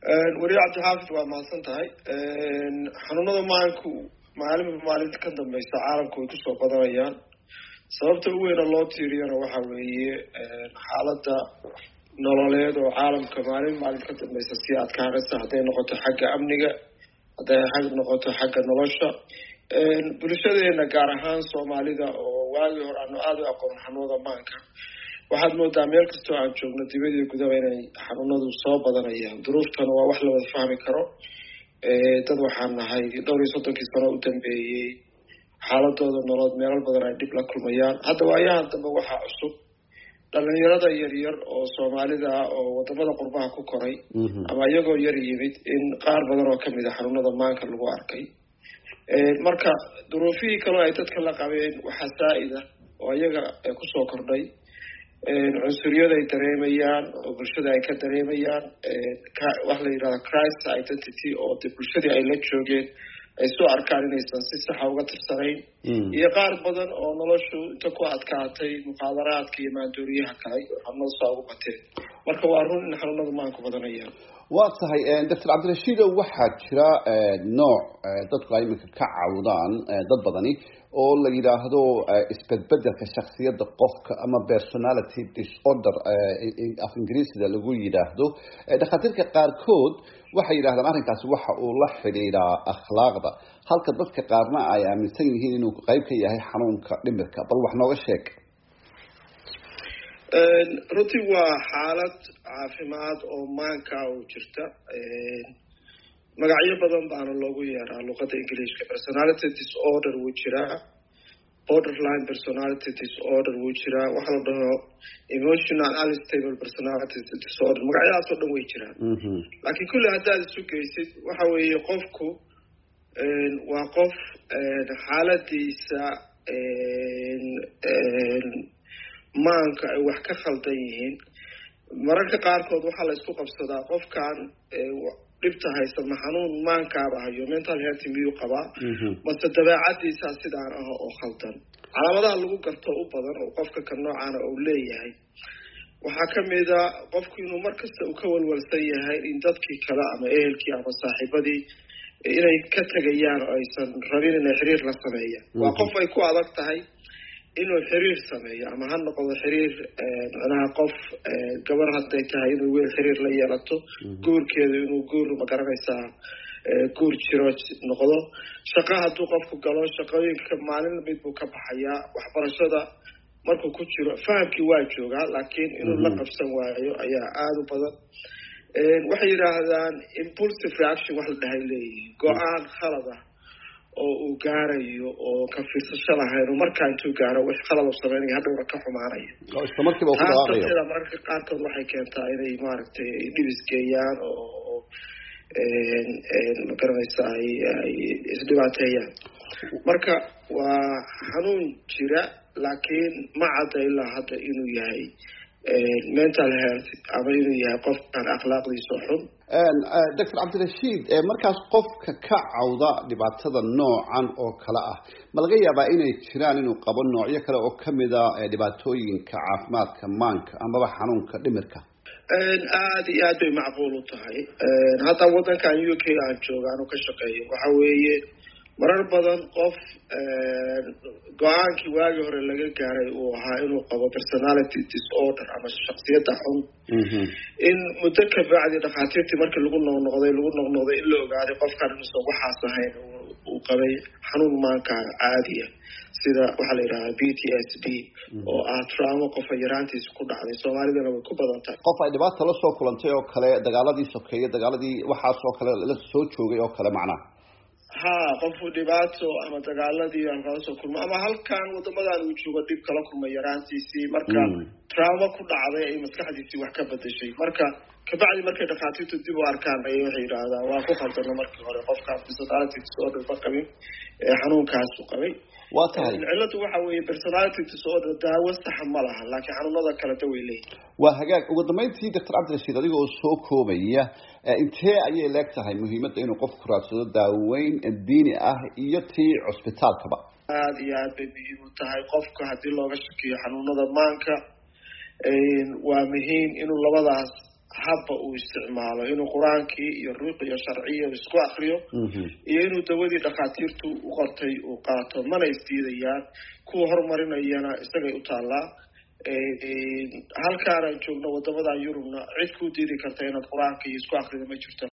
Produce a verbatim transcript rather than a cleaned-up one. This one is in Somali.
wariye cabdixaafid waa mahadsan tahay xanuunada maanku maalinba maalinta ka dambaysa caalamku way kusoo badanayaan sababta ugu weyn oo loo tiiriyana waxa weeye xaaladda nololeed oo caalamka maalin maalinta ka dambaysa sii adkaanaysa hadday noqoto xagga amniga hadday xag noqoto xagga nolosha bulshadeena gaar ahaan soomaalida oo waagii hore aanu aada u aqoon xanuunada maanka waxaad moodaa meel kastoo aan joogno dibadii gudaba inay xanuunadu soo badanayaan duruuftana waa wax la wada fahmi karo dad waxaan nahay dhowr iyo soddonkii sano u dambeeyey xaaladooda nolood meelal badan ay dhib la kulmayaan hadda waayahan dambe waxaa cusub dhalinyarada yaryar oo soomaalida ah oo wadamada qurbaha ku koray ama iyagoo yar yimid in qaar badan oo kamid a xanuunada maanka lagu arkay marka duruufihii kaloo ay dadka la qabeen waxaa saa-ida oo iyaga kusoo kordhay cunsuriyada ay dareemayaan oo bulshada ay ka dareemayaan waxa la yidhahda crisis identity oo de bulshadii ay la joogeen ay soo arkaan inaysan si saxa uga tirsanayn iyo qaar badan oo noloshu inta ku adkaatay muqaadaraadka iyo maandooriyaha kale xanuunada saa ugu bateen marka waa run in xanuunada maanku badanayaan waa tahay doctor cabdirashiid waxaa jira nooc dadku ay iminka ka caawdaan dad badani oo la yidhaahdo isbedbedelka shaksiyadda qofka ama personality disorder af ingiriisida lagu yidhaahdo dhakhaatiirka qaarkood waxay yidhahdaan arrinkaasi waxa uu la xidhiidhaa akhlaaqda halka dadka qaarna ay aaminsan yihiin inuu qayb ka yahay xanuunka dhimirka bal wax nooga sheeg runtii waa xaalad caafimaad oo maanka u jirta magacyo badan baana loogu yeeraa luqada ingiliishka personality disorder wuu jiraa borderline personality disorder wuu jiraa waxa la dhaho emotional unstable personality disorder magacyadaas oo dhan way jiraan laakiin kulli haddaad isu geysid waxa weeye qofku waa qof xaaladiisa maanka ay wax ka khaldan yihiin mararka qaarkood waxaa la isku qabsadaa qofkan dhibta haysa ma xanuun maankaaba hayo mental health miyuu qabaa mase dabeecadiisa sidaan ah oo khaldan calaamadaha lagu garto u badan oo qofka ka noocaana uu leeyahay waxaa kamid a qofku inuu markasta uu ka walwalsan yahay in dadkii kale ama ehelkii ama saaxiibadii inay ka tegayaan oo aysan rabin inay xiriir la sameeyaan waa qof ay ku adag tahay inuu xiriir sameeyo ama ha noqdo xiriir macnaha qof gabar hadday tahay inuu weel xiriir la yeelato guurkeedu inuu guur magaranaysaa guur jiro noqdo shaqo hadduu qofku galo shaqooyinka maalin mid buu ka baxayaa waxbarashada markuu ku jiro fahamkii waa joogaa laakiin inuu la qabsan waayo ayaa aada u badan waxay yidhaahdaan impulsive reaction wax la dhahay leeyihiin go-aan khalad ah oo uu gaarayo oo ka fiirsasho lahayn oo markaa intuu gaaro wax khalad u sameynaya hadhowna ka xumaanaya taasdarteeda mararka qaarkood waxay keentaa inay maaragtay dhibis geeyaan oo magaranaysa ay ay isdhibaateeyaan marka waa xanuun jira laakiin ma cadda ilaa hadda inuu yahay mental health ama inuu yahay qofkan akhlaaqdiisa xun doctor cabdirashiid markaas qofka ka cawda dhibaatada noocan oo kale ah ma laga yaabaa inay jiraan inuu qabo noocyo kale oo kamida dhibaatooyinka caafimaadka maanka amaba xanuunka dhimirka aada iyo aad bay macquul u tahay hadda waddankan u k aan jooga anu ka shaqeeyo waxa weeye marar badan qof go-aankii waagii hore laga gaaray uu ahaa inuu qabo personality disorder ama shaksiyadda xun in muddo kabacdi dhakhaatiirtii markii lagu noqnoqday lagu noqnoqday in la ogaaday qofkan inuusan waxaas ahayn uu qabay xanuun maanka caadiya sida waxaa la yidhahdaa b t s d oo ah traamo qofa yaraantiisa ku dhacday soomaalidana way ku badan tahay qof ay dhibaata la soo kulantay oo kale dagaaladii sokeeye dagaaladii waxaas oo kale la soo joogay oo kale macnaha ha qofu dhibaato ama dagaaladii aan kala soo kulmo ama halkan wadamadan uu joogo dhib kala kulmay yaraantiisii marka trauma ku dhacday ay maskaxdiisii wax ka bedeshay marka kabacdi markay dhakhaatiirtu dib u arkaan ayay waxay yidhaahdaan waa ku khaldana markii hore qofkaan personality disorder ba qabin xanuunkaas u qabay waa tahay ciladu waxa weeye personality disorder daawo saxa ma laha laakiin xanuunada kale da way leeyihin waa hagaag ugu dambeyntii doctor cabdirashiid adiga oo soo koobaya intee ayay leeg tahay muhiimadda inuu qofku raadsado daaweyn diini ah iyo tii cusbitaalkaba aada iyo aad bay muhiim u tahay qofka haddii looga shakiyo xanuunada maanka waa muhiim inuu labadaas habba uu isticmaalo inuu qur-aankii iyo ruuqiyo sharciya isku akriyo iyo inuu dawadii dhakhaatiirtu u qortay uu qaato mana isdiidayaan kuwa horumarinayana isagay u taallaa halkaanaan joogno wadamadan yurubna cid kuu diidi karta inaad qur-aanka iyo isku akrida ma jirto